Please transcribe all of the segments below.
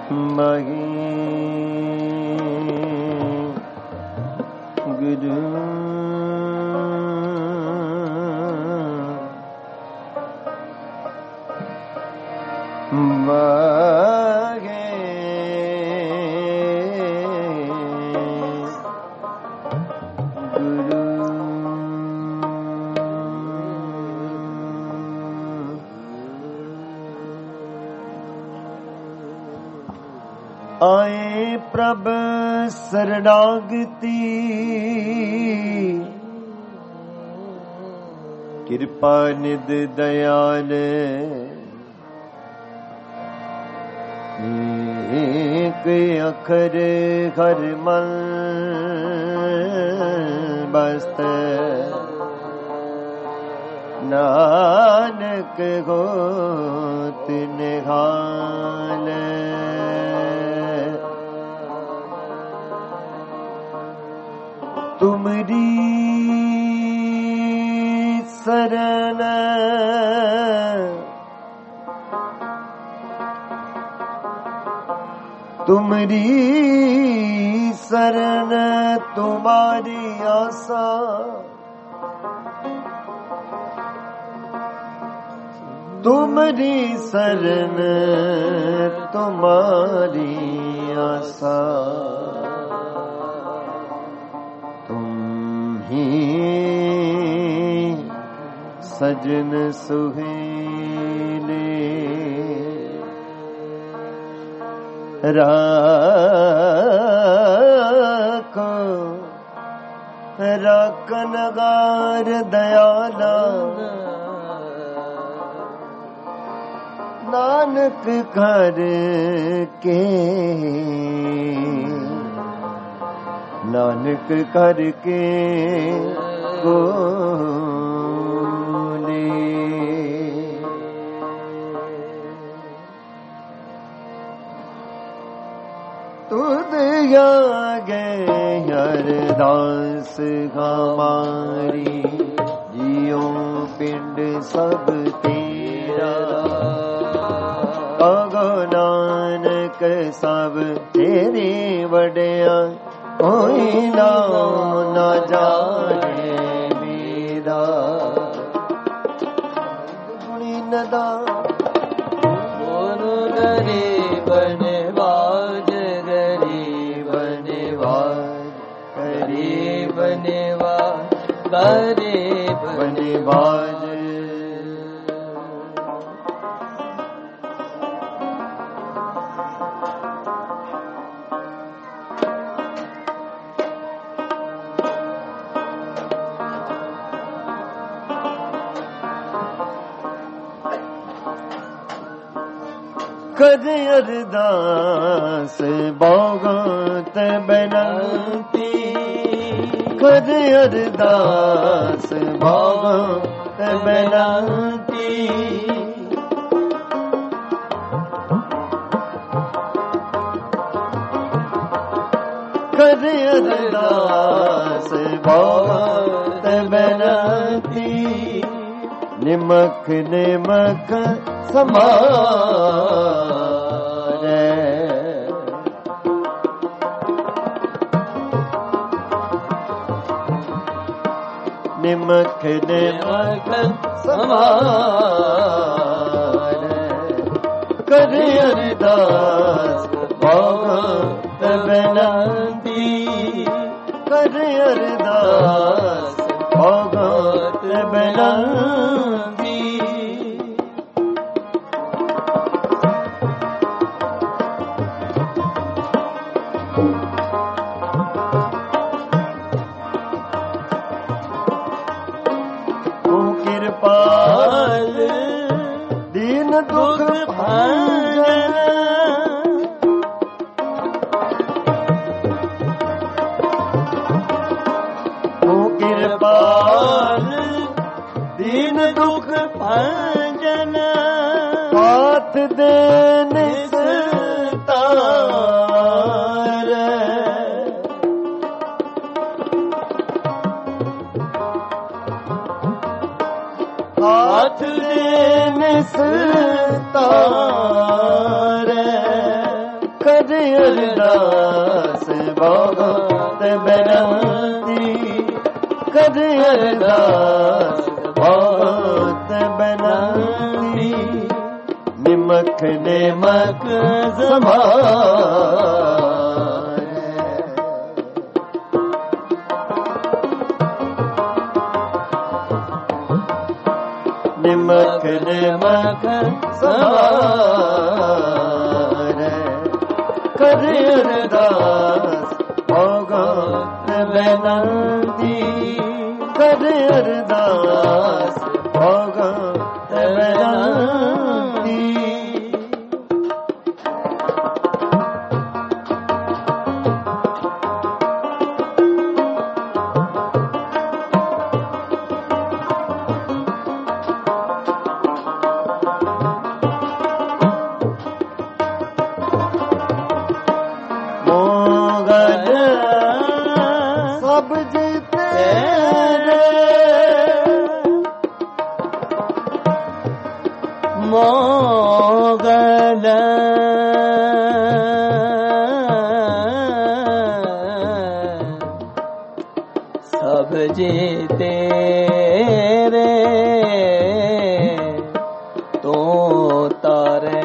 मही गुरु मगे गुरु आए प्रभ शरणागति कृपा निध दयाल एक अखर हर मन बस्त नानक होत निहाल तुमरी शरण तुमरी शरण तुम्हारी आशा तुमरी शरण तुम्हारी आशा सजन सुहेले राखो राखनगार दयाला नानक कर के नानक करके को तुद आगे हरदास हमारी जियो पिंड सब तेरा अगो नानक सब तेरे वड्या कोई नाम न जाने मेरा गुणी नदा मोनु गरीब निवाज गरीब निवाज कर अरदास भगत बनती कर अरदास भगत बनती कर अरदास भगत बनती निमक निमक समारे निमक निमक समारे कर अरदास भगत बनती कर अरदास भगत बनती कृपाल दीन दुख भंजन ओ कृपाल दीन दुख भंजन हाथ देने हाथ देने तारे ਅਰਦਾਸ ਭਗਤ ਬੇਨਤੀ ਕਰ ਅਰਦਾਸ ਭਗਤ ਬੇਨਤੀ ਨਿਮਕ ਨਿਮਕ ਜ਼ਮਾਨ ਨਿਮਕ ਨਿਮਕ ਜ਼ਮਾਨ ਕਰ ਅਰਦਾਸ ਭਗਤ ਬੇਨਤੀ ਕਰ ਅਰਦਾਸ ਭਗਤ ਬੇਨਤੀ ਸਭ ਜੀ ਤੇਰੇ ਮੋਗਲ ਸਭ ਜੀ ਤੇਰੇ ਤੂੰ ਤਾਰੇ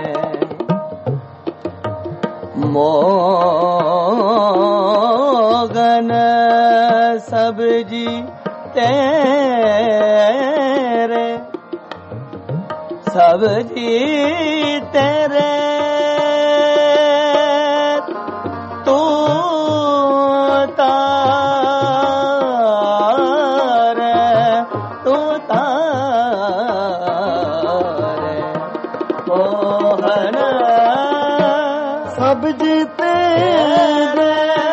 ਮੋਗਨ ਸਭ ਜੀ ਤੇਰੇ ਸਭ ਜੀ ਤੇਰੇ ਤੂੰ ਤਾਰੇ ਤੂੰ ਤਾਰੇ ਮੋਹਨ ਸਭ ਜੀ ਤੇਰੇ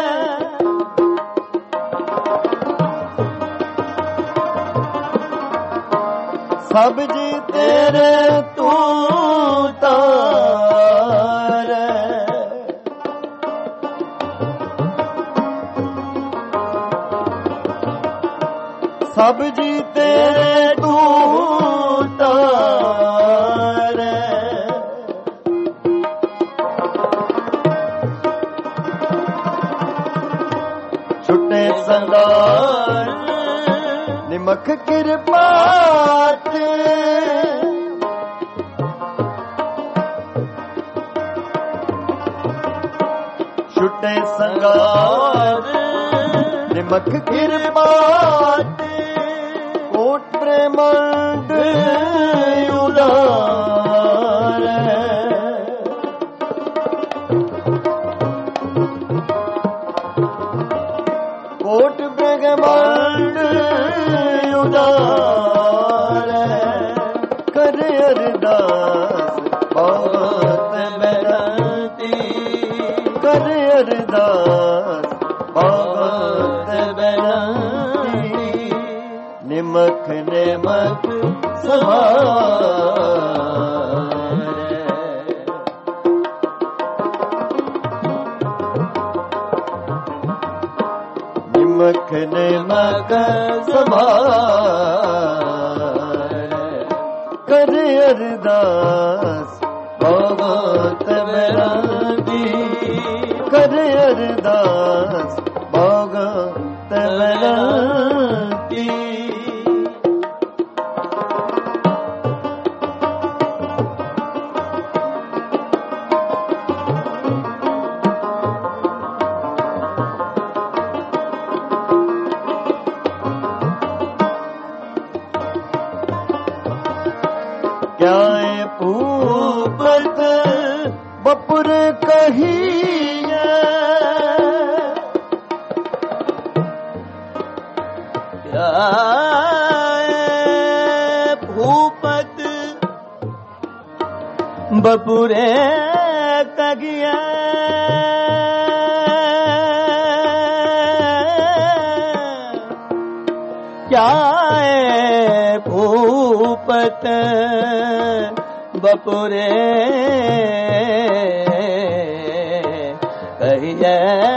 ਸਭ ਜੀ ਤੇਰੇ ਤੂੰ ਤਾਰੇ ਸਭ ਜੀ ਤੇਰੇ ਤੂੰ ਤਾਰੇ ਛੁੱਟੇ ਸੰਗਾਰ ਨਿਮਕ ਕਿਰਪਾਤ ਛੁੱਟੇ ਸੰਗਾਰ ਨਿਮਕ ਕਿਰਪਾਤ ਕੋਟ ਪ੍ਰੇਮੰਡ ਉਦਾਰ ਕੋਟ ਬ੍ਰਹਮੰਡ ਉਦਾਰ ਕਰ ਅਰਦਾਸ ਭਗਤ ਬੇਨਤੀ ਕਰ ਅਰਦਾਸ ਭਗਤ ਬੇਨਤੀ ਨਿਮਕ ਨਿਮਕ ਸਮਾਰ ਨਿਮਕ ਨਿਮਕ ਸਮਾਰ ਕਰ ਅਰਦਾਸ ਭਗਤ ਬੇਨਤੀ ਕਰ ਅਰਦਾਸ ਭਗਤ ਬੇਨਤੀ ਕਿਆ ਭੂਪਤ ਬਪੁਰ ਕਹੀਏ ਕਿਆ ਭੂਪਤ ਬਪੁਰੇ ਕਹੀਏ ਕਿਆ ਭੂਪਤ ਬਪੁਰੇ ਕਹੀਏ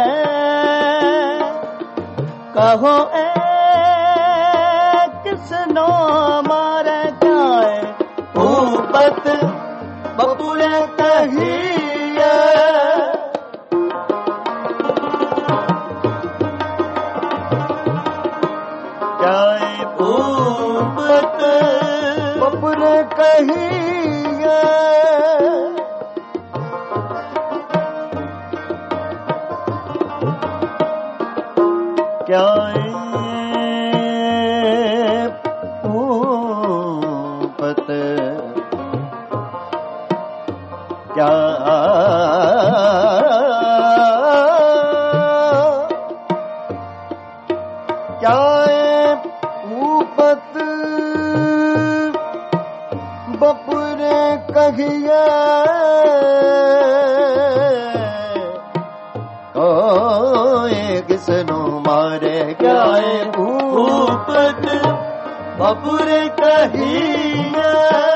ਕਹੋ ਕਿਸਨੋ ਮਾਰੇ ਜਾਏ ਭੂਪਤ ਬਪੁਰੇ ਕਹੀਏ ਕਹੀਏ ਕਿਆ ਭੂਪਤ ਕਿਆ ਭੂਪਤ ਬਪੁਰੇ ਕਹੀਏ ਕੋਏ ਕਿਸ ਨੂੰ ਮਾਰੇ ਕਿਆ ਭੂਪਤ ਬਪੁਰੇ ਕਹੀਏ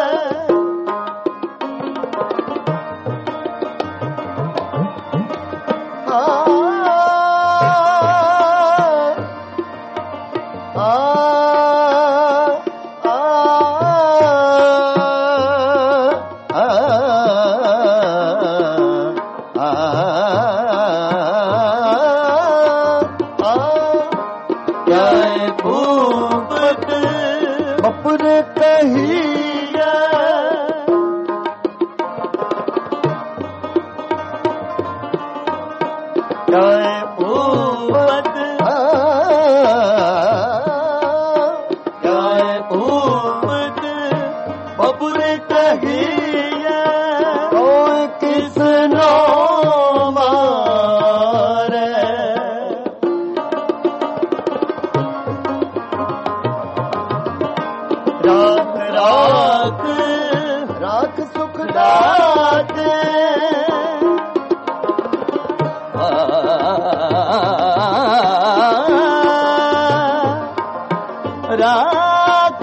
ਬਪੁਰੇ ਕਹੀਏ ਕਿਆ ਭੂਪਤ ਕਿਆ ਭੂਪਤ ਬਪੁਰੇ ਕਹੀਏ ਕੋਈ ਕਿਸ ਨੂੰ ਮਾਰੇ ਰਾਖ ਰਾਖ ਰਾਖ ਸੁਖ ਦਾਤੇ ਰਾਖ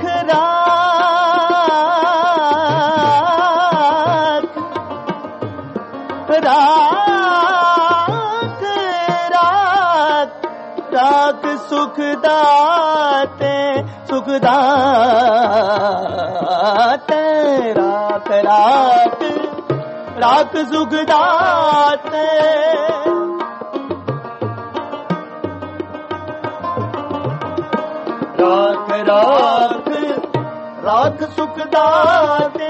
ਰਾਖ ਰਾਖ ਰਾਖ ਸੁਖ ਦਾਤੇ ਸੁਖ ਦਾਤੇ ਰਾਖ ਰਾਖ ਰਾਖ ਸੁਖ ਦਾਤੇ ਰਾਖ ਰਾਖ ਰਾਖ ਸੁਖ ਦਾਤੇ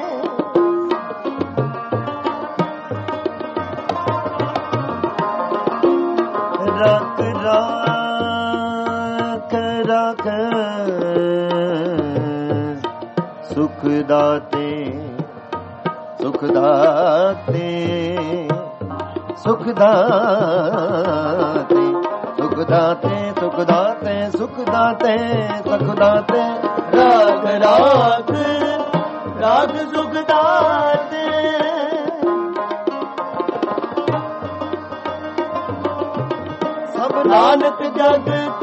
ਰਾਖ ਰਾਖ ਰਾਖ ਸੁਖ ਦਾਤੇ ਸੁਖ ਦਾਤੇ ਸੁਖ ਦਾਤੇ ਸੁਖ ਦਾਤੇ ਸੁਖ ਦਾਤੇ ਸੁਖ ਦਾਤੇ ਸੁਖ ਦਾਤੇ ਰਾਗ ਰਾਗ ਰਾਗ ਸੁਖ ਦਾਤੇ ਸਭ ਨਾਨਕ ਜਗਤ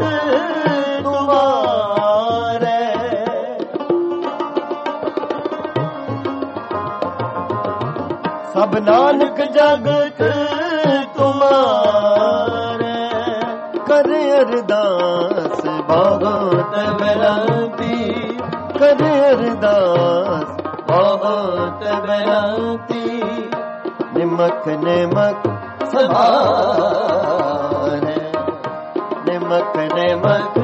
ਤੁਮਾਰੇ ਸਭ ਨਾਨਕ ਜਗਤ ਤੁਮਾਰੇ ਕਰੇ ਅਰਦਾਸ ਬਹੁਤ ਬੇਨਤੀ ਕਰੇ ਅਰਦਾਸ ਬਹੁਤ ਬੇਨਤੀ ਨਿਮਕ ਨਿਮਕ ਸਭਾਰੇ ਨਿਮਕ ਨਿਮਕ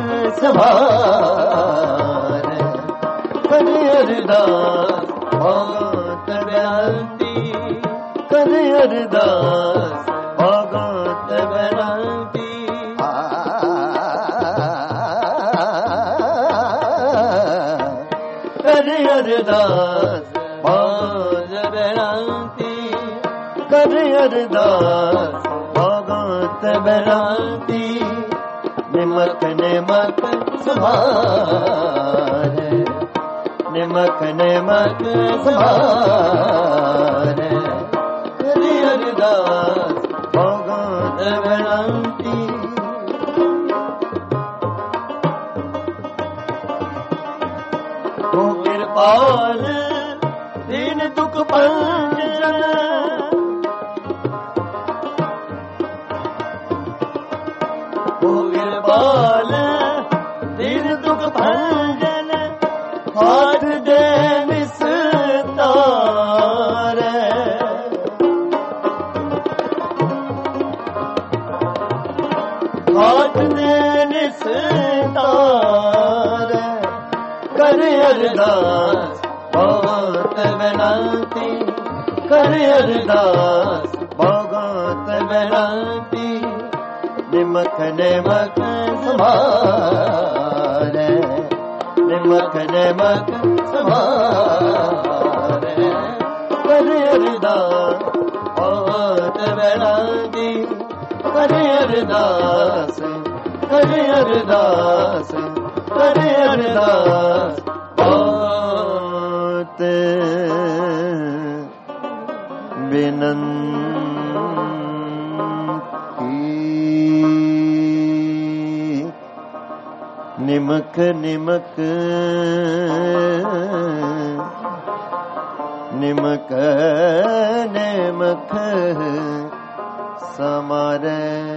ਸਭਾਰੇ ਕਰੇ ਅਰਦਾਸ ਬਹੁਤ ਬੇਨਤੀ ਕਰੇ ਅਰਦਾਸ ਬਹੁਤ ਬੇਨਤੀ ਕਰੇ ਅਰਦਾਸ ਬਹੁਤ ਬੇਨਤੀ ਕਰੇ ਅਰਦਾਸ ਬਹੁਤ ਬੇਨਤੀ ਨਿਮਕ ਨਿਮਕ ਸਭਾਰੇ ਨਿਮਕ ਨਿਮਕ ਸਭਾਰੇ ਕਰੇ ਅਰਦਾਸ ਬਹੁਤ ਬੇਨਤੀ ਤੂੰ ਕਿਰਪਾਲ ਦੀਨ ਦੁਖ ਭੰਜਨ ਤੂੰ ਕਿਰਪਾਲ ਦੀਨ ਦੁਖ ਭੰਜਨ ਹਾਥ ਦੇ ਨਿਸਤਾਰੇ ਹਾਥ ਦੇ ਨਿਸਤਾਰੇ ਕਰੇ ਅਰਦਾਸ ਬਹੁਤ विनती करे अरदास भगत विनती निमक निमक समारे निमक निमक समारे करे अरदास भगत विनती करे अरदास करे अरदास करे अरदास भगत विनती निमक निमक निमक निमक समारे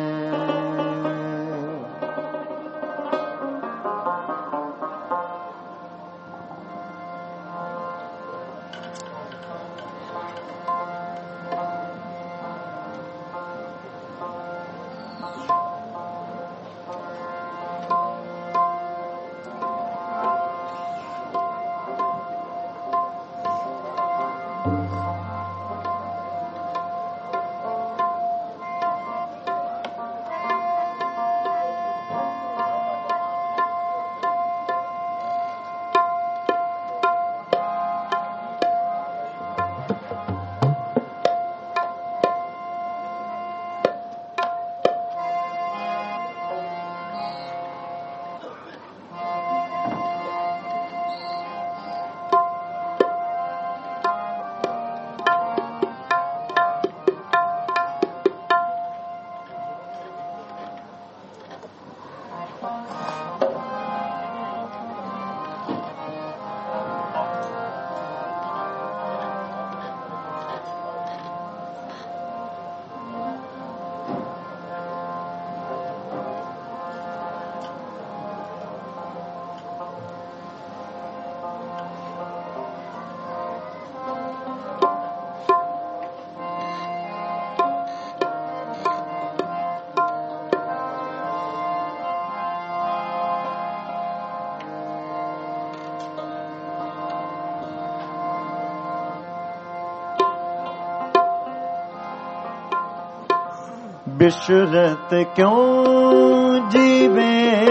बिशरत क्यों जीवे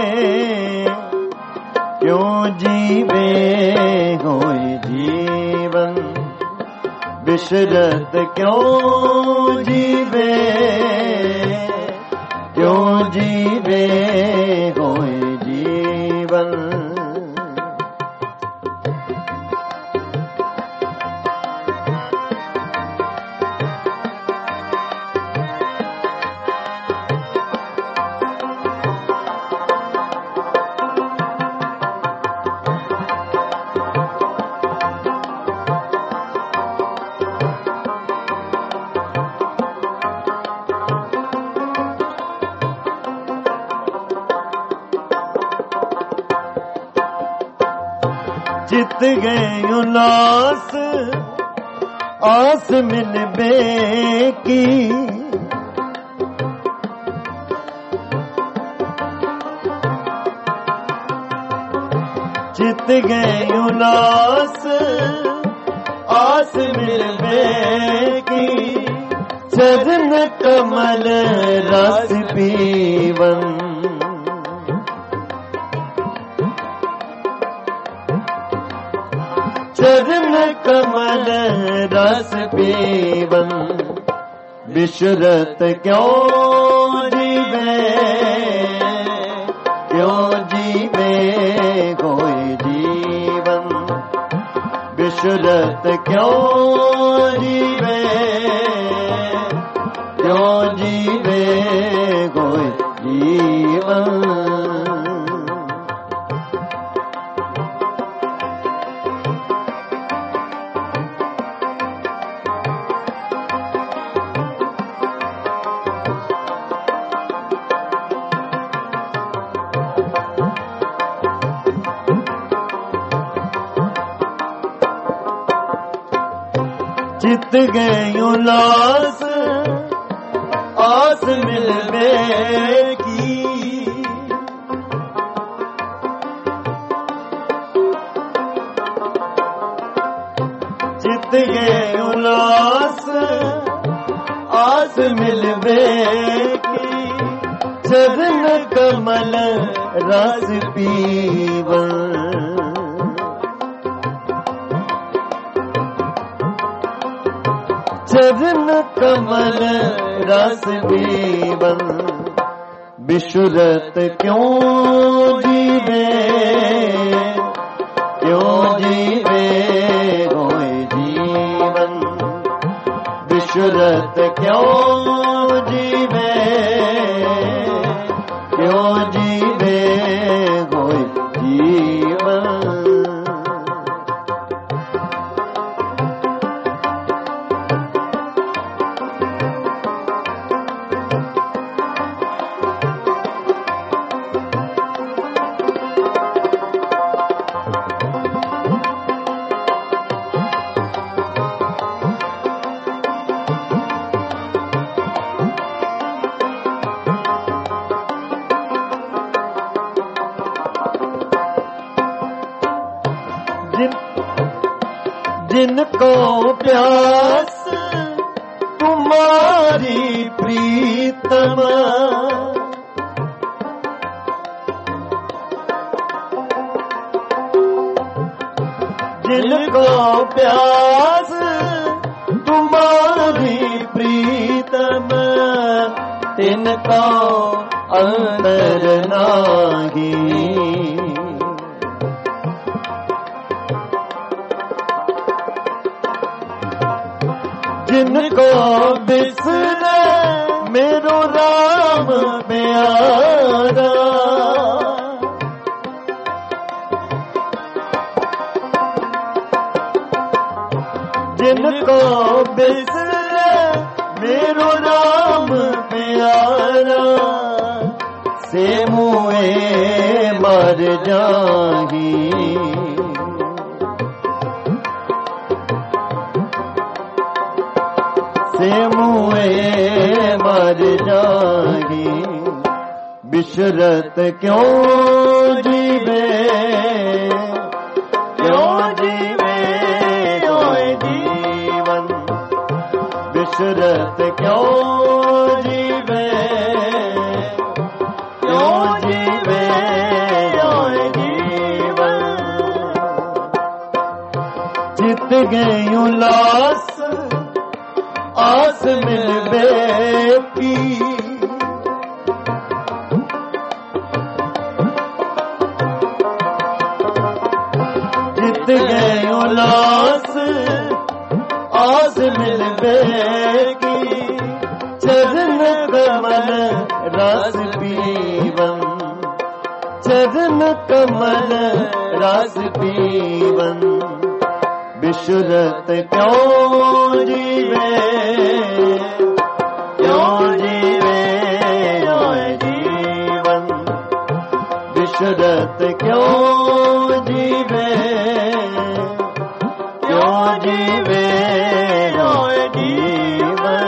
होए जीवन बिशरत क्यों जीवे होए जीवन जित गए उलास आस मिलबे की जित गए उलास आस मिलबे की चरण कमल रस पीवन चरण कमल रस पीवन बिशरत क्यों जीवे होए जीवन बिशरत क्यों जीवे होए जीवन चित गए उलास आस मिलबे की गए उल्लास आस मिलवे की चरण कमल रस पीवन चरण कमल रस पीवन बिशुरत क्यों जीवे होए जीवन बिशुरत क्यों जीवे होए जीवन जिनको प्यास तुम्हारी प्रीतम जिनको प्यास तुम्हारी प्रीतम तिनको अंतर नाही जिनको बिसरे मेरो राम प्यारा जिनको बिसरे मेरो राम प्यारा से मुए मर जाही मुए मर जाही बिशरत क्यों जीवे होए जीवन बिशरत क्यों जीवे होए जीवन चित गई उल्लास आस मिलवे की जित गए उल्लास आस मिलवे की चरण कमल रस पीवन चरण कमल रस पीवन बिशुरत क्यों जीवे होए जीवन बिशुरत क्यों जीवे होए जीवन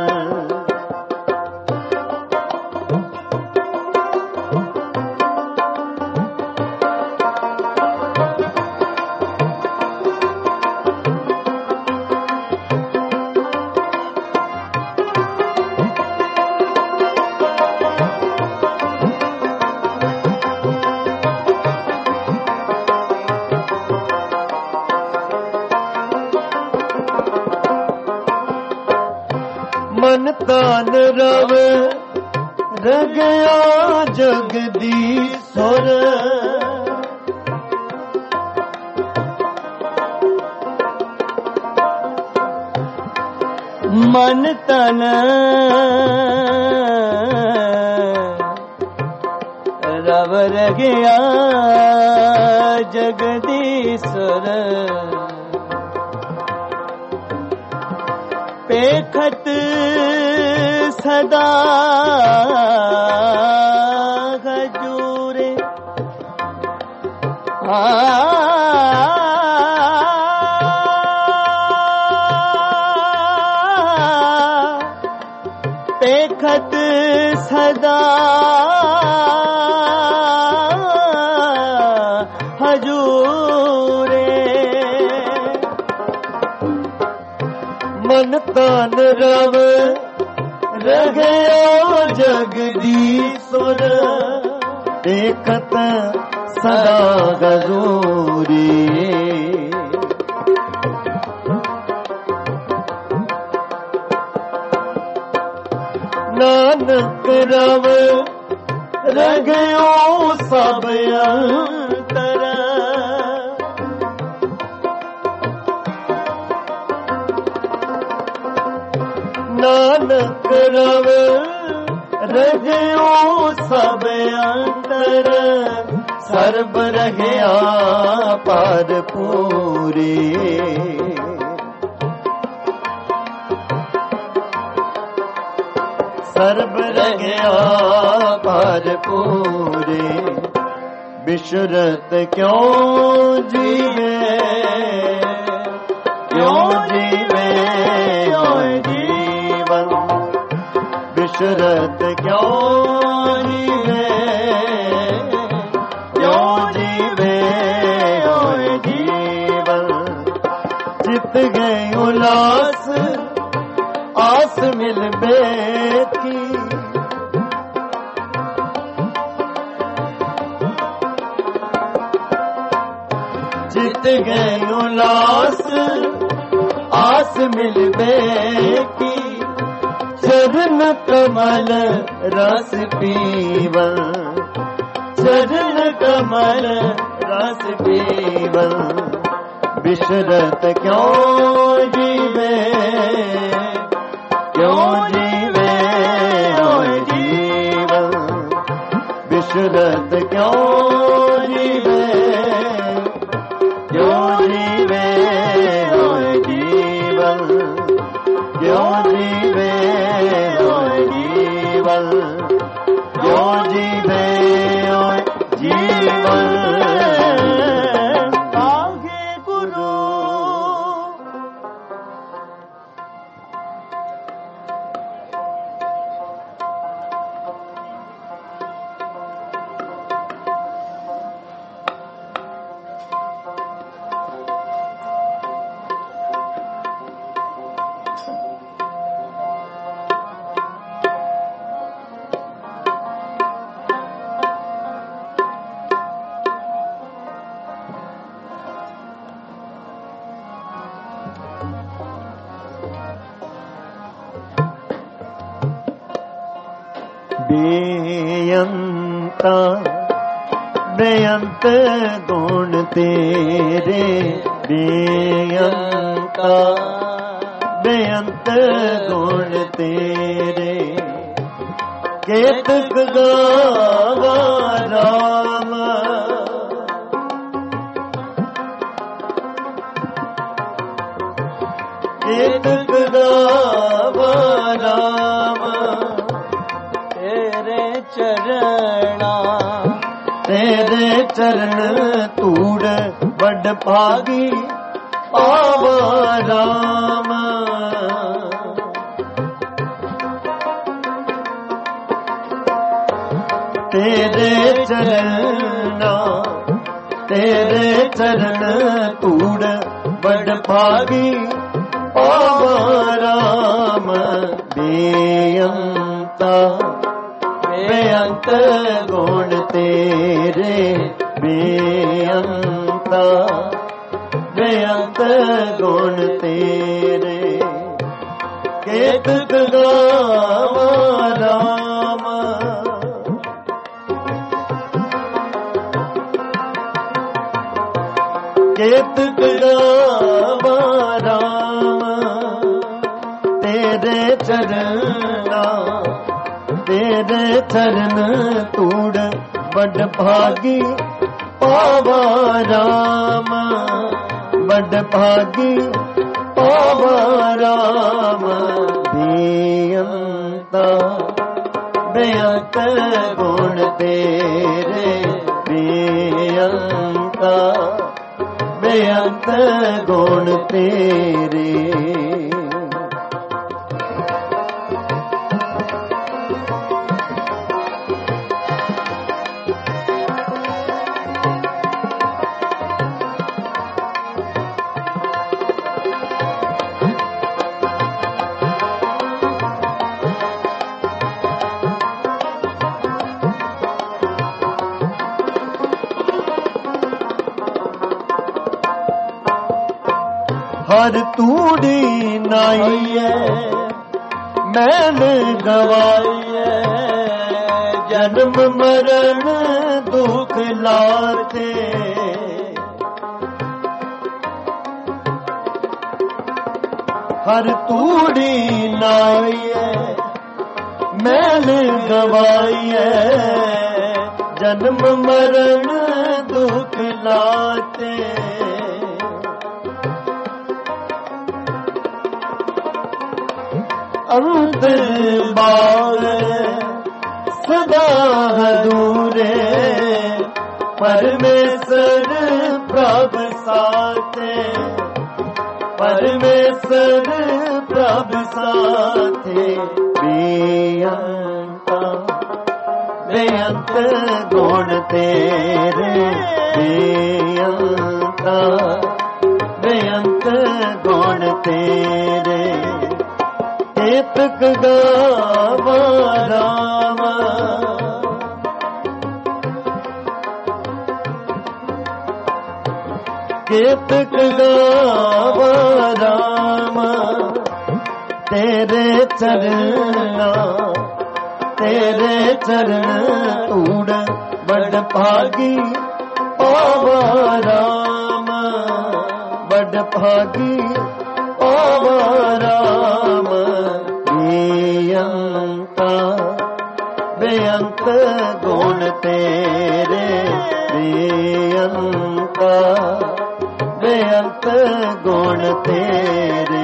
मन तान रव रगया जगदीश्वर मन तन रव रगया जगदीश्वर पेखत सदा हजूरे पेखत सदा हजूरे मन तन रव रगयो जगदीश्वर देखत सदा गजूरी नानक रव रगयो सब अंतर नानक रव रगयो सब अंतर सर्ब रगया पार पूरे सर्ब रगया पार पूरे बिशरत क्यों जीवे क्यों जीवे जीवन बिशरत क्यों जीवे क्यों जीवे जीवन चित गए उल्लास आस मिल बेटी चित गए उल्लास आस मिल बेटी चरण कमल रस पीवन चरण कमल रस पीवन बिशरत क्यों जीवे क्यों जीवे जीवन बिशरत क्यों जीवे क्यों जीवे जीवन क्यों जीवे जीवन क्यों जीवे जीवन आगे गुरु बेअंता बेअंत गुण तेरे बेअंता बेअंत गुण तेरे केतक गावा राम केतक गावा राम तेरे चरण तूड़ बड़ भागी पावा राम तेरे चरण तूड़ बड़ भागी पावा राम बेअंता बेअंत गुण तेरे बेअंता बेअंत गुण तेरे केतक गावा राम केतक गावा राम तेरे चरण तूड़ बड़ भागी पावा राम बड़ भागी पावा राम बेअंता बेअंत गुण तेरे बेअंता बेअंत गुण तेरे हर तूड़ी नाइए मैल गवाइए जन्म मरण दुख लाते हर तूड़ी नाइए मैल गवाइए जन्म मरण दुख लाते अंतर बार सदा हदूरे परमेश्वर प्रभ साथे परमेश्वर प्रभ साथे बेअंता बेअंत गुण तेरे बेअंता बेअंत गुण तेरे केतक गावा राम केतक गावा राम तेरे चरना तेरे चरण तूड़ बड़ भागी पावा राम बड़ भागी पावा राम बेअंता बेअंत गुण तेरे बेअंता बेअंत गुण तेरे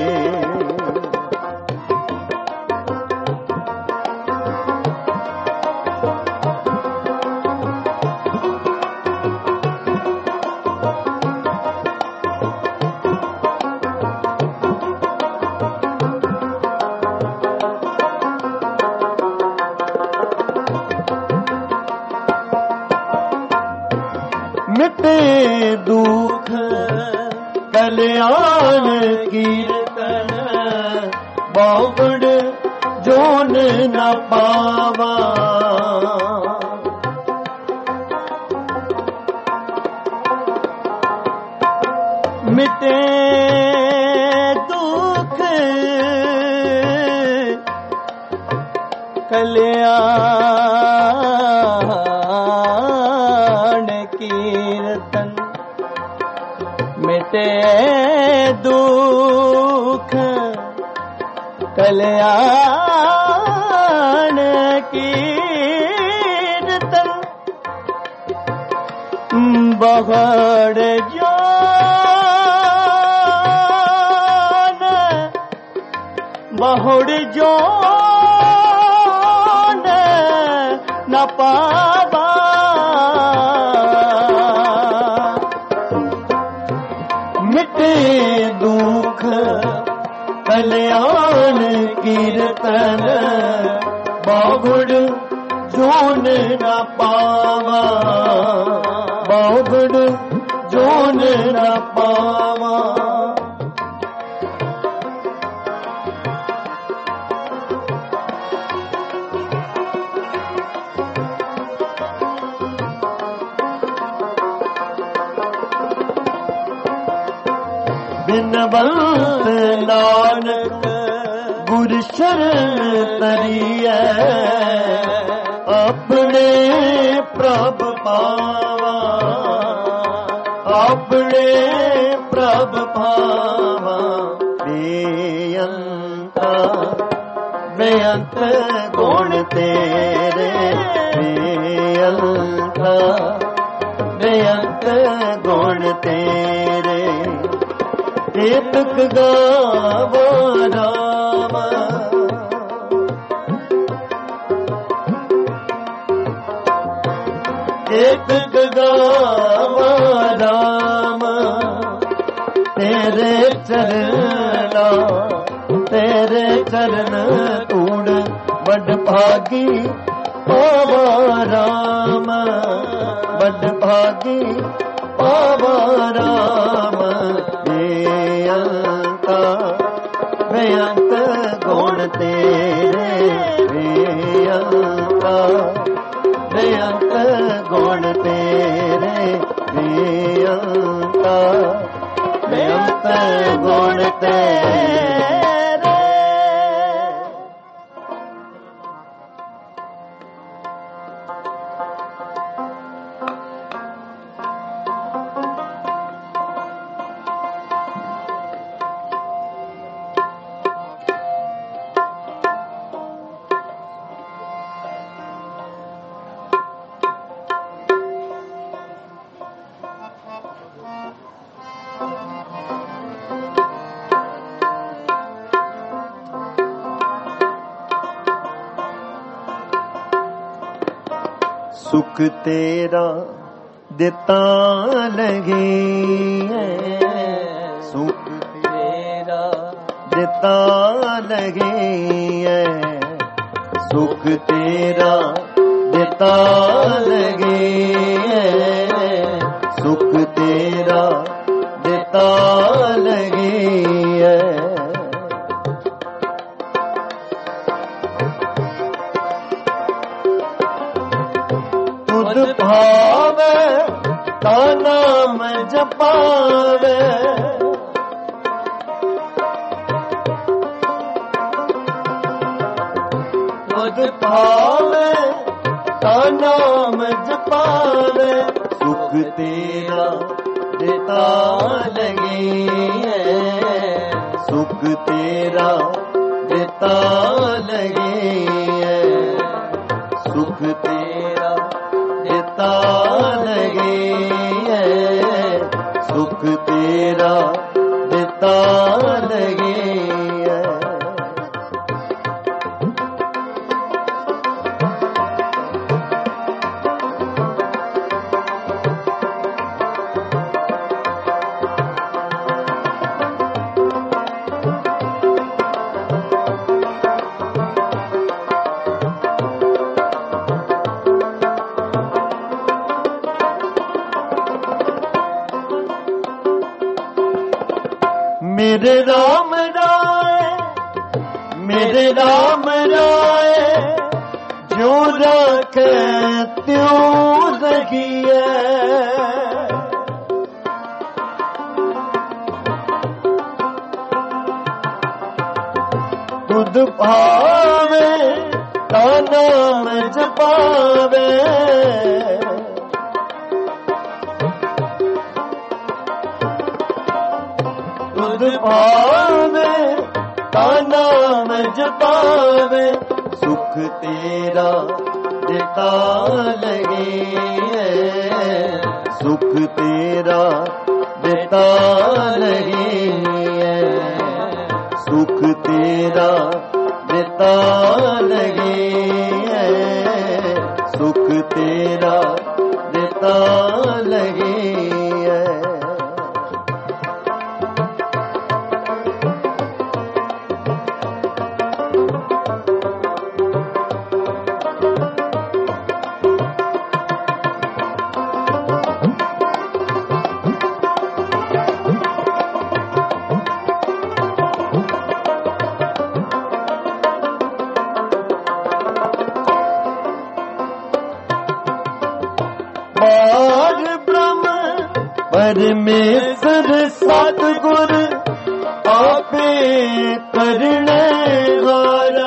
मिटे दुख कल्याण कीर्तन बावड़ जोन न पावा मिटे दुख कल्याण कीर्तन मिटे दुख कल्याण कीर्तन बगड़ जान बहुड़ जान न पावा मिटे दुख कल्याण कीर्तन बागुड़ जोन न पावा बागुड़ जोन न पावा बिनवंत नानक गुर शरण तरिए अपने प्रभ पावा अपने प्रभ पावा बेअंता बेअंत गुण तेरे बेअंता बेअंत गुण तेरे केतक गावा राम केतक गावा राम तेरे चरना तेरे चरण तूड़ बड़ भागी पावा राम बड़ भागी पावा राम बेअंता बेअंत गुण तेरे बेअंता बेअंत गुण तेरे बेअंता बेअंत गुण तेरे। सुख तेरा दिता लगी है, सुख तेरा दिता लगी है, सुख तेरा दिता लगी है, सुख तेरा दिता लगी है। तुद भावे ता नाम जपावे, तुद भावे ता नाम जपावे, सुख तेरा देता लगी है, सुख तेरा देता लगी है, सुख तेरा देता लगी है, सुख तेरा देता लगी है। मेरे राम राय, मेरे राम राय, जो रखे त्यों रखिए, तुद भावे ता नाम जपावे, तुद भावे ता नाम जपावे, सुख तेरा देता लगी है, सुख तेरा देता लगी है, सुख तेरा देता लगी है, सुख तेरा देता लगी है। पार ब्रह्म परमेश्वर सतगुर आपे करने वाला,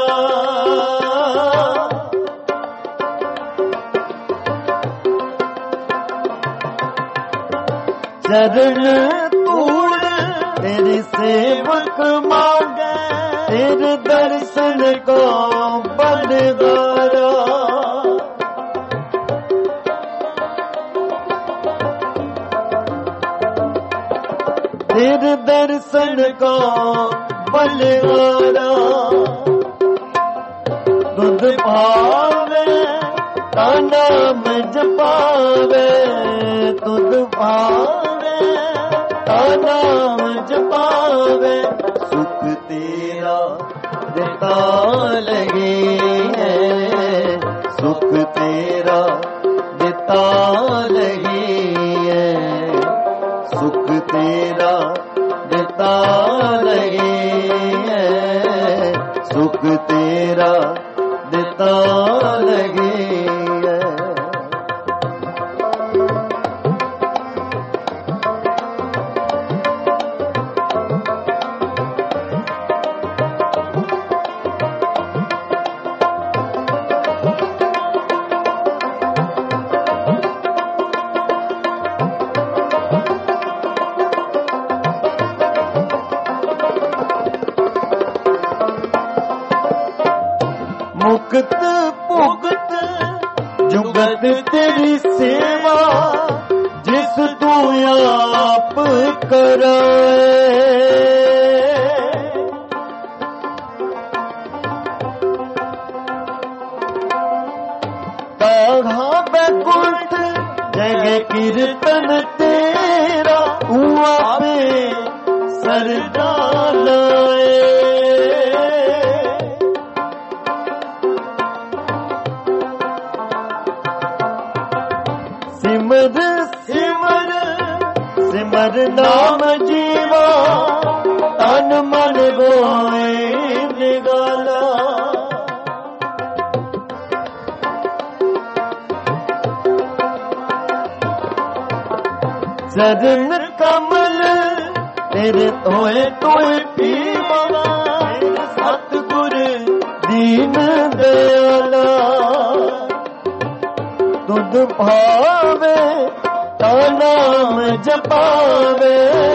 चरण तूड़ तेरे सेवक मांगे, तेरे दर्शन को बलगारा, तेरे दर्शन को बलगारा, तुद भावे ता नाम जपावे, तुद भावे ता नाम जपावे, सुख तेरा देता लगी है, सुख तेरा देता लगी है, सुख तेरा देता लगी है, सुख तेरा देता लगी है। भुगत भुगत जुगत तेरी सेवा, जिस तू आप कराए। ताहा बैकुंठ जगह कीर्तन तेरा, हुआ पे सर डालाए। सिमर सिमर सिमर नाम जीवा, तन मन गोए निगाला। चरण कमल तेरे होए तोए पीवा, सतगुर दीन दयाला। तुध भावे ता नाम जपावे,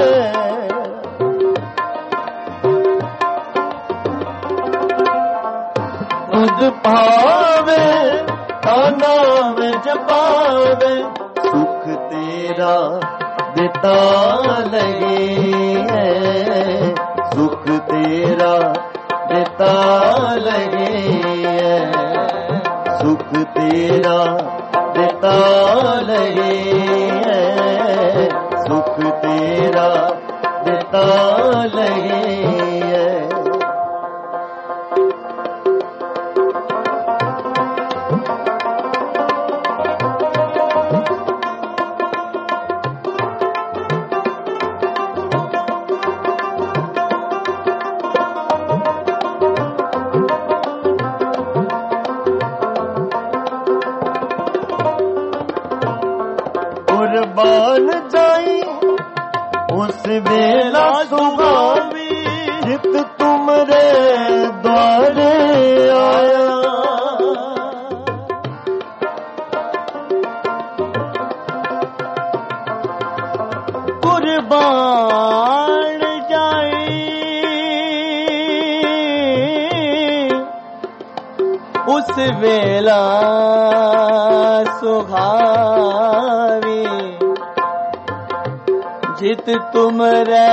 तुध भावे ता नाम जपावे। सुख तेरा देता लगे है, सुख तेरा देता लगे है, सुख तेरा देता लगे है, सुख तेरा देता लगे है। कुर्बान जाई उस बेला सुहावी, जित तुमरे द्वारे आया। कुर्बान जाई उस बेला सुहावी, जित तुमरे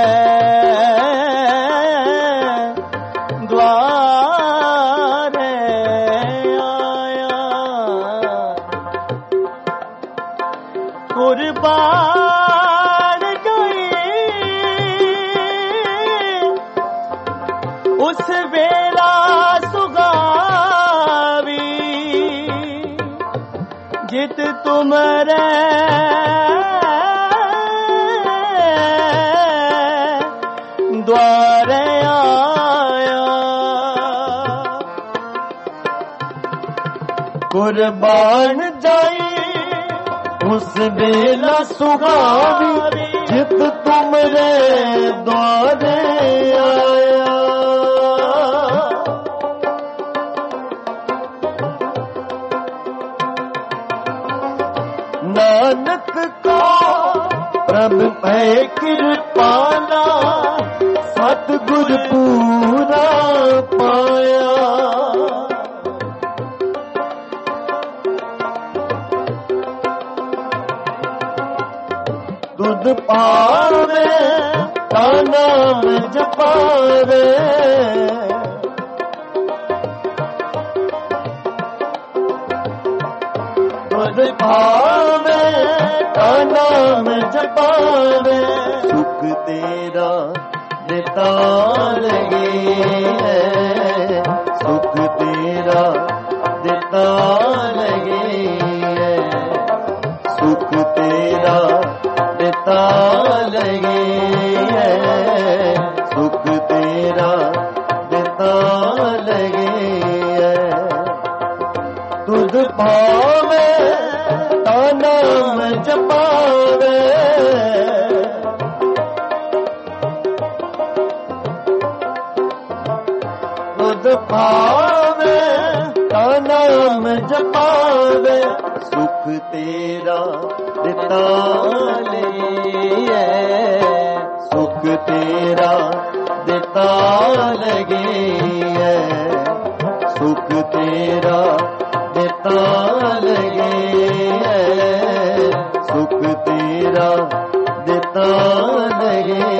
द्वारे आया। कुर्बान गई उस बेला सुगावी, जित तुमरे द्वारे आया। कुर्बान जाई उस बेला सुहावी, जित तुमरे द्वारे आया। नानक को प्रभु है कृपाला, सतगुर पूरा पाया। तुध पावे ता नाम जपावे, तुध पावे ता नाम जपावे। सुख तेरा देता लगे है, सुख तेरा देता लगे है, सुख तेरा देता लगे है, सुख तेरा देता लगे है। तुध भावे ता नाम जपावे, भावे ता नाम जपावे। सुख तेरा देता लगे, सुख तेरा देता लगे, सुख ਸੁਖ ਤੇਰਾ ਦਿੱਤਾ ਲਗੇ, ਸੁਖ ਤੇਰਾ ਦਿੱਤਾ ਲਗੇ।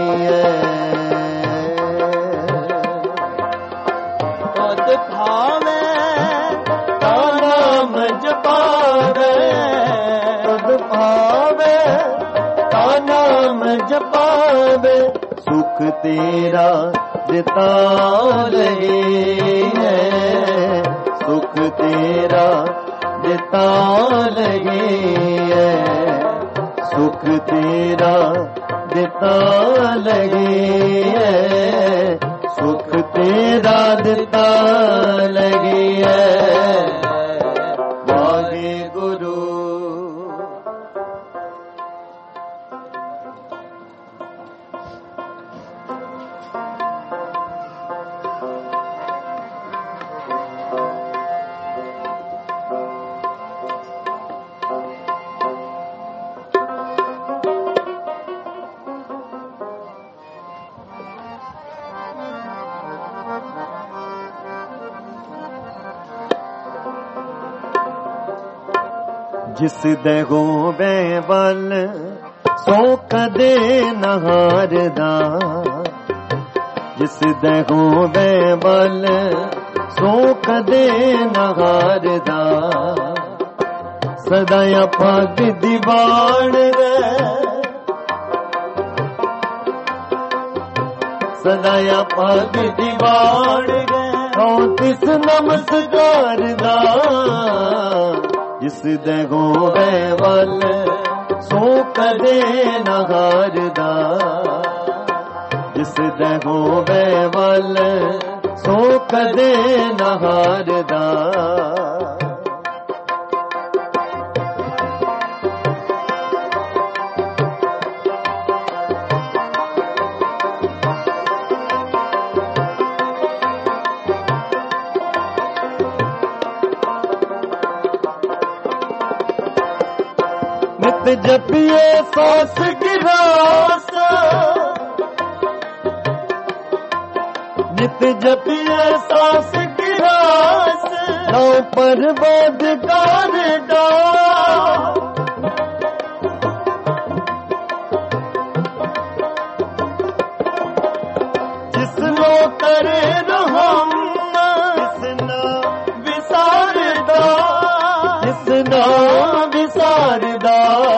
ਪਦ ਖਾਵੇ ਤਾ ਨਾਮ ਜਪਾਵੇ, ਪਦ ਭਾਵੇ ਤਾ ਨਾਮ ਜਪਾਵੇ, ਸੁਖ ਤੇਰਾ ਦਿੱਤਾ ਲਗੇ, ਸੁਖ ਤੇਰਾ ਦਿੱਤਾ ਲਗੇ, ਸੁਖ ਤੇਰਾ ਦਿੱਤਾ ਲਗੇ, ਸੁਖ ਤੇਰਾ ਦਿੱਤਾ ਲਗੇ। ਵਾਹਿਗੁਰੂ ਜਿਸ ਦੇ ਹੋਵੇ ਵੱਲ ਸੋ ਕਦੇ ਨ ਹਾਰਦਾ, ਜਿਸ ਦੇ ਹੋਵੇ ਵੱਲ ਸੋ ਕਦੇ ਨ ਹਾਰਦਾ, ਸਦਾ ਅਪਾਗ ਦੀਵਾਨ ਸਦਾ ਅਪਾਗ ਦੀਵਾਨ ਹਉ ਤਿਸ ਨਮਸਕਾਰ ਦਾ, ਜਿਸ ਦੇ ਹੋਵੇ ਵੱਲ ਸੋ ਕਦੇ ਨ ਹਾਰਦਾ, ਜਿਸ ਦੇ ਹੋਵੇ ਵੱਲ ਸੋ ਕਦੇ ਨ ਹਾਰਦਾ। ਨਿਤ ਜਪੀਏ ਸਾਸ ਗਿਰਾਸ, ਨਿਤ ਜਪੀਏ ਸਾਸ ਗਿਰਾਸ, ਨੌ ਪਰਬਦ ਕਰਦਾ, ਜਿਸ ਨੋ ਕਰੇ ਰਹਮ ਜਿਸ ਨਾ ਵਿਸਾਰਦਾ, ਜਿਸ ਨਾ ਵਿਸਾਰਦਾ,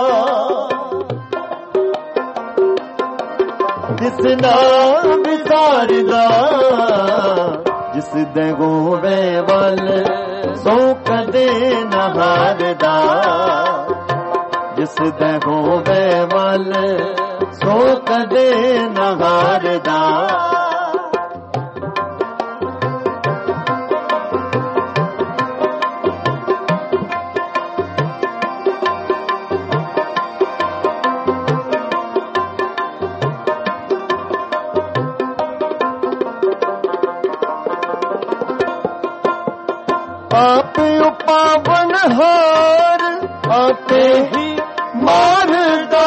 ਜਿਸ ਨਾ ਵਿਸਾਰਦਾ, ਜਿਸ ਦੇ ਹੋਵੇ ਵੱਲ ਸੋ ਕਦੇ ਨ ਹਾਰਦਾ, ਜਿਸ ਦੇ ਹੋਵੇ ਵੱਲ ਸੋ ਕਦੇ ਨ ਹਾਰਦਾ। ਆਪ ਉਪਾਵਨ ਹਾਰ ਆਪੇ ਹੀ ਮਾਰਦਾ,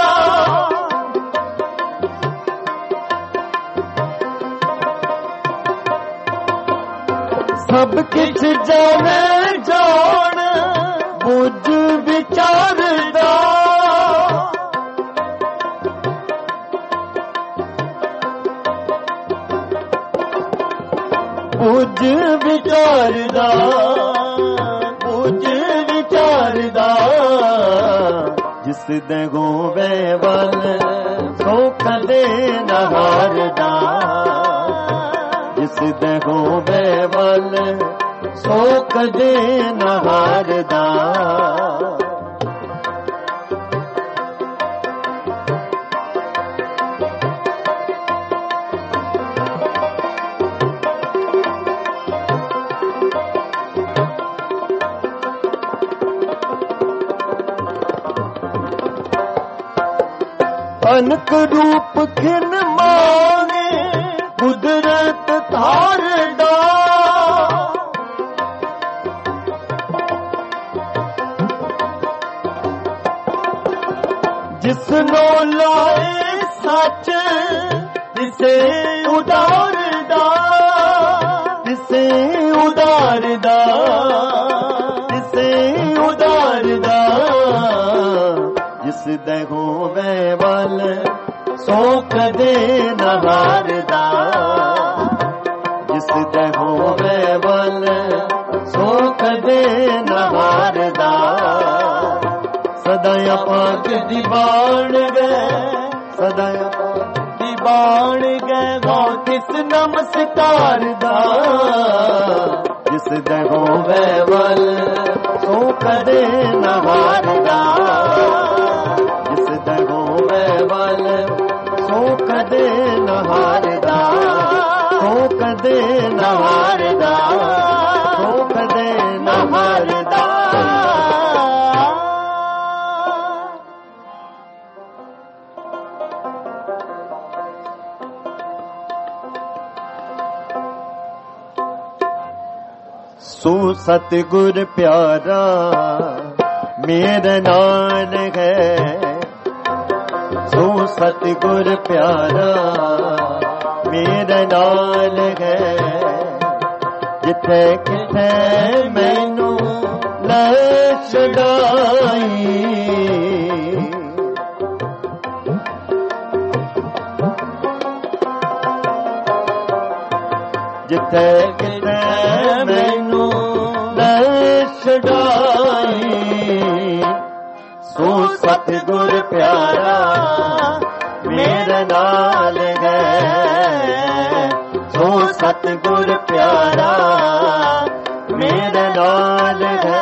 ਸਭ ਕਿਛ ਜਾਣੇ ਜਾਣ ਬੁੱਝ ਵਿਚਾਰਦਾ, ਬੁੱਝ ਵਿਚਾਰਦਾ, ਬੁੱਝ ਵਿਚਾਰਦਾ, ਜਿਸ ਦੇ ਹੋਵੇ ਵੱਲ ਸੋ ਕਦੇ ਨ ਹਾਰਦਾ, ਜਿਸ ਦੇ ਹੋਵੇ ਵੱਲ ਸੋ ਕਦੇ ਨ ਹਾਰਦਾ। ਅਨਕ ਰੂਪ ਖਿਨ ਮਾਨੇ ਕੁਦਰਤ ਧਾਰਦਾ, ਜਿਸਨੋ ਲਾਏ ਸੱਚ ਤਿਸੇ ਉਤਾਰਦਾ, ਤਿਸੇ ਉਦਾਰਦਾ ਤਿਸੈ ਉਦਾਰਦਾ ਜਿਸ ਦੇ ਹੋਵੇ ਵੱਲ ਸੋ ਕਦੇ ਨ ਹਾਰਦਾ ਜਿਸ ਦੇ ਹੋਵੇ ਵੱਲ ਸੋ ਕਦੇ ਨ ਹਾਰਦਾ ਸਦਾ ਅਪਾਕ ਦੀ ਬਾਣ ਗਏ ਸਦਾ ਅਪਾਕ ਦੀ ਬਾਣ ਗਏ ਗੋ ਤਿਸ ਨਮਸਕਾਰ ਦਾ ਜਿਸ ਦੇ ਹੋਵੇ ਵੱਲ ਸੋ ਕਦੇ ਨ ਹਾਰਦਾ ਜਿਸ ਦੇ ਹੋਵੇ ਵੱਲ ਸੋ ਕਦੇ ਨ ਹਾਰਦਾ ਸੋ ਕਦੇ ਨ ਹਾਰਦਾ ਸੋ ਕਦੇ ਨ ਹਾਰਦਾ ਸੋ ਸਤਿਗੁਰ ਪਿਆਰਾ ਮੇਰੇ ਨਾਲ ਹੈ ਸੋ ਸਤਿਗੁਰ ਪਿਆਰਾ ਮੇਰੇ ਨਾਲ ਹੈ ਜਿੱਥੇ ਕਿਥੇ ਮੈਨੂੰ ਲੈ ਛਡਾਈ ਜਿੱਥੇ ਕਿਥੇ ਮੈਨੂੰ ਲੈ ਛਡਾਈ ਸੋ ਸਤਿਗੁਰ ਪਿਆਰਾ ਮੇਰੇ ਨਾਲ ਹੈ ਸੋ ਸਤਿਗੁਰ ਪਿਆਰਾ ਮੇਰੇ ਨਾਲ ਹੈ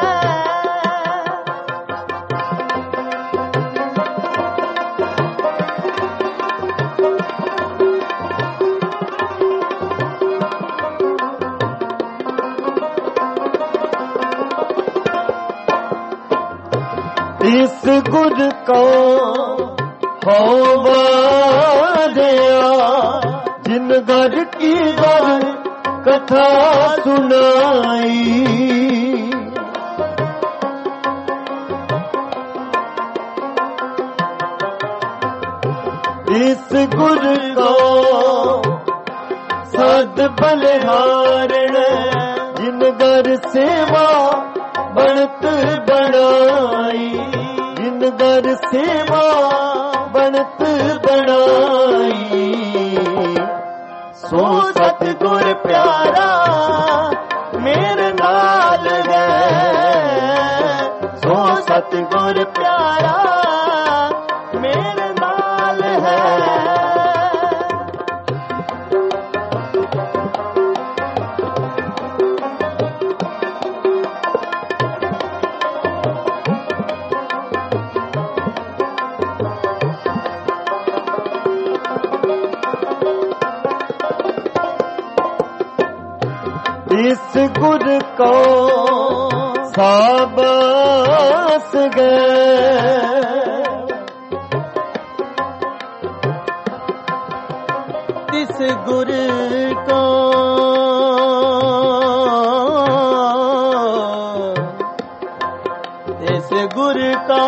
ਇਸ ਗੁਰ ਕੋ ਹੋਵਾਦਿਆ ਜਿਨ ਗਰ ਕੀ ਗਰ ਕਥਾ ਸੁਨਾਈ ਇਸ ਗੁਰ ਕੋ ਸਦ ਬਲਿਹਾਰਣ ਜਿਨ ਗਰ ਸੇਵਾ ਬਣਤ ਬਣਾਈ ਜਿਨ ਗਰ ਸੇਵਾ ਬਣਤ ਬਣਾਈ ਸੋ ਸਤਿਗੁਰ ਪਿਆਰਾ ਮੇਰੇ ਨਾਲ ਹੈ ਸੋ ਸਤਿਗੁਰ ਪਿਆਰਾ ਮੇਰੇ ਨਾਲ ਹੈ इस गुर को साबास गए इस गुर को इस गुर को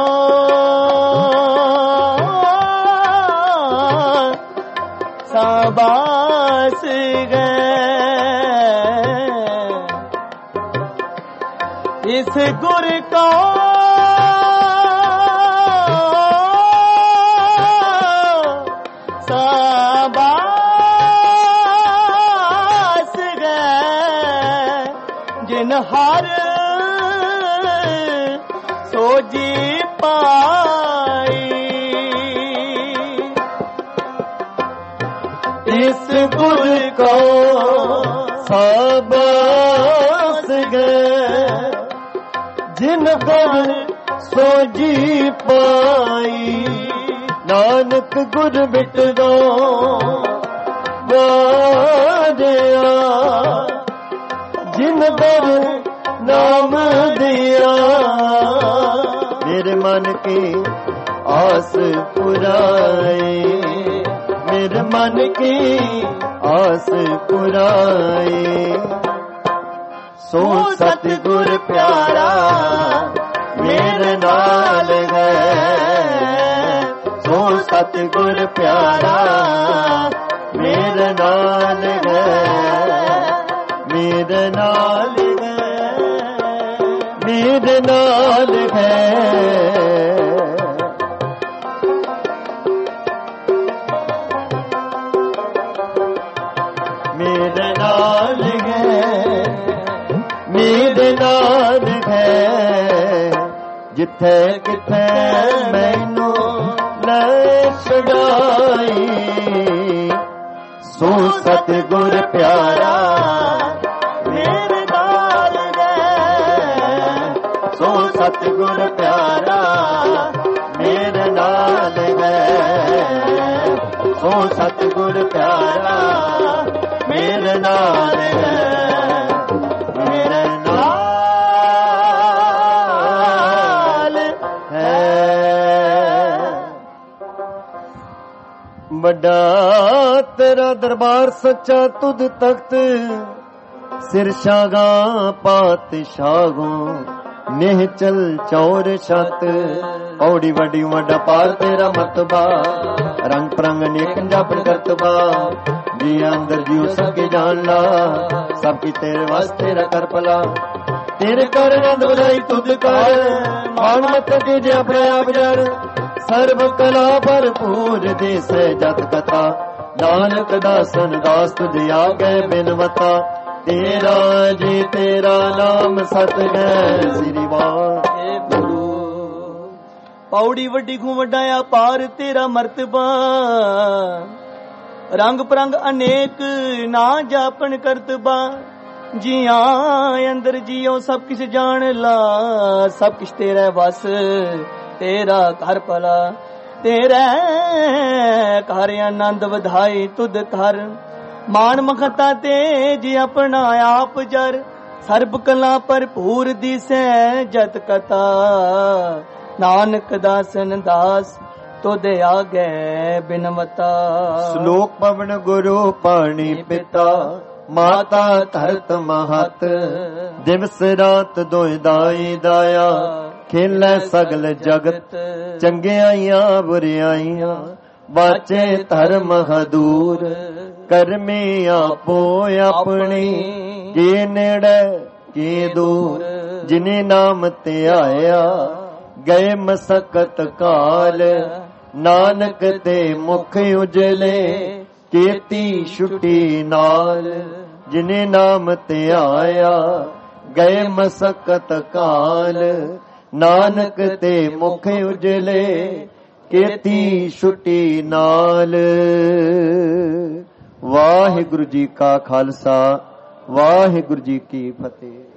साबास गए इस गुर को साबास गए जिन हर सोजी पाई इस गुर को साबास गए जिन पर सोजी पाई नानक गुर बिट दो वादिया जिन पर नाम दिया मेरे मन की आस पुराई मेरे मन की आस पुराई सो सतगुर प्यारा मेरे नाल है सो सतगुर प्यारा मेरे नाल है मेरे नाल ਮੇਰੇ ਨਾਲ ਹੈ ਮੇਰੇ ਨਾਲ ਹੈ ਮੇਰੇ ਨਾਲ ਹੈ ਜਿੱਥੇ ਕਿਥੇ ਮੈਨੂੰ ਲੈ ਛਡਾਈ ਸੋ ਸਤਿਗੁਰ ਪਿਆਰਾ ਮੇਰੇ ਨਾਲ ਹੈ ਸੋ ਸਤਿਗੁਰ ਪਿਆਰਾ ਮੇਰੇ ਨਾਲ ਹੈ ਸੋ ਸਤਿਗੁਰ ਪਿਆਰਾ ਮੇਰੇ ਨਾਲ ਹੈ ਮੇਰੇ ਨਾਲ ਵੱਡਾ ਤੇਰਾ ਦਰਬਾਰ ਸੱਚਾ ਤੁਧ ਤਖਤ ਸਿਰ ਸ਼ਾਗਾ ਪਾਤਸ਼ਾਹੋਂ ਨਿਹਚਲ ਚੌਰ ਛਤ ਪੌੜੀ ਵੱਡੀ ਵੱਡਾ ਪਾਰ ਤੇਰਾ ਮਰਤਬਾ ਰੰਗ ਪ੍ਰੰਗ ਅਨੇਕ ਜਾਪਨ ਕਰਤਬਾ ਜੀ ਅੰਦਰ ਜੀਉ ਸਭ ਕੇ ਜਾਣ ਲਾ ਸਭ ਕੀ ਤੇਰੇ ਵਾਸਤੇ ਤੇਰਾ ਕਰ ਭਲਾ ਤੇਰੇ ਕਰ ਨੰਦ ਵਧਾਈ ਤੁਧ ਕਰ ਮਾਨ ਮਤ ਕੇ ਜੇ ਆਪਣੇ ਆਪ ਜਰ ਸਰਬ ਕਲਾ ਭਰਪੂਰ ਦੇ ਸਹਿਜਤ ਕਥਾ ਨਾਨਕ ਦਾਸਨ ਦਾਸ ਤੁਝ ਆਗੇ ਬਿਨਵਤਾ ਤੇਰਾ ਜੀ ਤੇਰਾ ਨਾਮ ਸਤ ਹੈ ਸ੍ਰੀ ਵਾਹਿਗੁਰੂ ਪੌੜੀ ਵੱਡੀ ਖੂ ਵੱਡਾ ਅਪਾਰ ਤੇਰਾ ਮਰਤਬਾ ਰੰਗ ਪ੍ਰੰਗ ਅਨੇਕ ਨਾ ਜਾਪਨ ਕਰਤਬਾ ਜੀਆਂ ਅੰਦਰ ਜੀਓ ਸਭ ਕਿਛ ਜਾਣ ਲਾ ਸਭ ਕਿਛ ਤੇਰਾ ਵਸ ਤੇਰਾ ਘਰ ਭਲਾ ਤੇਰਾ ਘਰ ਆਨੰਦ ਵਧਾਈ ਤੁਧ ਕਰ ਮਾਨ ਮਖਤਾ ਤੇ ਜੀ ਆਪਣਾ ਆਪ ਜਰ ਸਰਬ ਕਲਾ ਭਰਪੂਰ ਦਿਸੈ ਜਤ ਕਥਾ ਨਾਨਕ ਦਾਸਨ ਦਾਸ ਤੁਧ ਆਗੇ ਬਿਨਵਤਾ ਸ਼ਲੋਕ ਪਵਨ ਗੁਰੂ ਪਾਣੀ ਪਿਤਾ ਮਾਤਾ ਧਰਤ ਮਹਤ ਦਿਵਸ ਰਾਤ ਦੋਇ ਦਾਈ ਦਾਇਆ ਖੇਲੇ ਸਗਲ ਜਗਤ ਚੰਗਿਆਈਆਂ ਬੁਰਿਆਈਆਂ ਬਾਚੇ ਧਰਮ ਹਦੂਰ ਕਰਮੀ ਆਪੋ ਆਪਣੀ ਕੀ ਨੇੜੇ ਕੀ ਦੂਰ ਜਿਨੇ ਨਾਮ ਧਿਆਇਆ ਗਏ ਮਸਕਤ ਕਾਲ ਨਾਨਕ ਤੇ ਮੁਖ ਉਜਲੇ ਕੀਤੀ ਛੁੱਟੀ ਨਾਲ ਜਿਨੇ ਨਾਮ ਧਿਆਇਆ ਗਏ ਮਸਕਤ ਕਾਲ ਨਾਨਕ ਤੇ ਮੁਖ ਉਜਲੇ ਕੀਤੀ ਛੁੱਟੀ ਨਾਲ। ਵਾਹਿਗੁਰੂ ਜੀ ਕਾ ਖਾਲਸਾ ਵਾਹਿਗੁਰੂ ਜੀ ਕੀ ਫਤਿਹ।